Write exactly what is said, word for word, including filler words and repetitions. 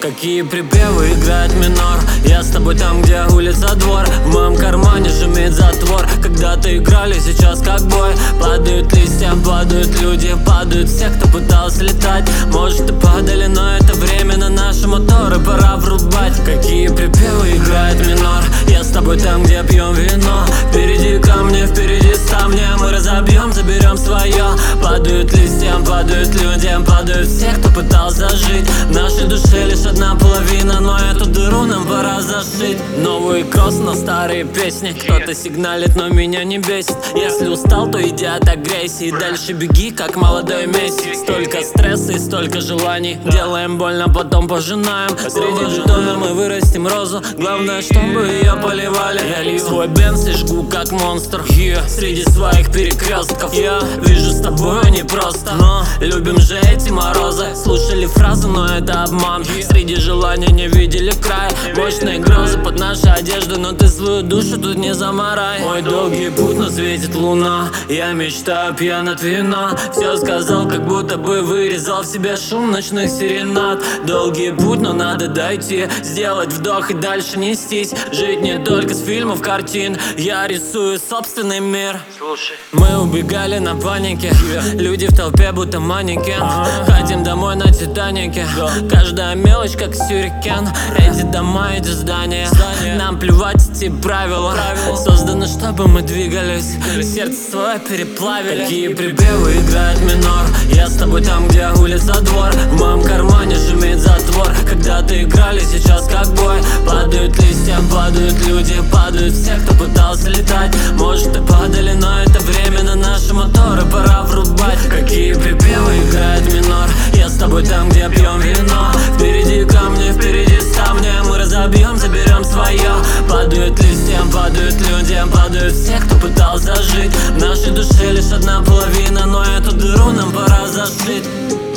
Какие припевы играет минор. Я с тобой там, где улица, двор. В моем кармане шумит затвор. Когда-то играли, сейчас как бой. Падают листья, падают люди, падают все, кто пытался летать. Может и падали, но это временно. Наши моторы пора врубать. Какие припевы играет минор. Я с тобой там, где пьем вино. Впереди камни, впереди ставни. Мы разобьем, заберем свое. Падают листья, падают люди, падают все, кто пытался жить. В нашей душе лишь одна половина, но эту дыру нам пора зашить. Новый кросс на старые песни. Кто-то сигналит, но меня не бесит. Если устал, то иди от агрессии. Дальше беги, как молодой Месси. Столько стресса и столько желаний. Делаем больно, потом пожинаем. Среди жетона мы вырастим розу. Главное, чтобы ее поливали. Я лью свой бенз и жгу, как монстр. yeah. Среди своих перекрестков я вижу с тобой непросто, но любим же эти морозы. Слушали фразу, но это обман. Среди желаний не видели края. Мощные грозы под наши одежды, но ты свою душу тут не замарай. Мой долгий путь, но светит луна. Я мечтаю пьян от вина. Все сказал, как будто бы вырезал в себе шум ночных серенад. Долгий путь, но надо дойти, сделать вдох и дальше нестись. Жить не только с фильмов, картин. Я рисую собственный мир. Слушай, мы убегали на панике. Люди в толпе, будто манекен. Хотим домой на Титанике. Каждая мелочь, как сюрикен. Эти дома, эти здания. Нам плевать эти правила. Созданы, чтобы мы двигались. Сердце свое переплавили. Какие припевы играет минор. Я с тобой там, где улица, двор. В моем кармане шумит затвор. Когда-то играли, сейчас как бой. Падают листья, падают люди, падают все, кто пытался летать. Может и падали, но это временно. Наши моторы пора врубать. Какие припевы играет минор. Я с тобой там, где пьем вино. Впереди камни, впереди ставни. Мы разобьем, заберем свое. Падают листья, падают люди, падают все, кто пытался жить. В нашей душе лишь одна половина, но эту дыру нам пора зашить.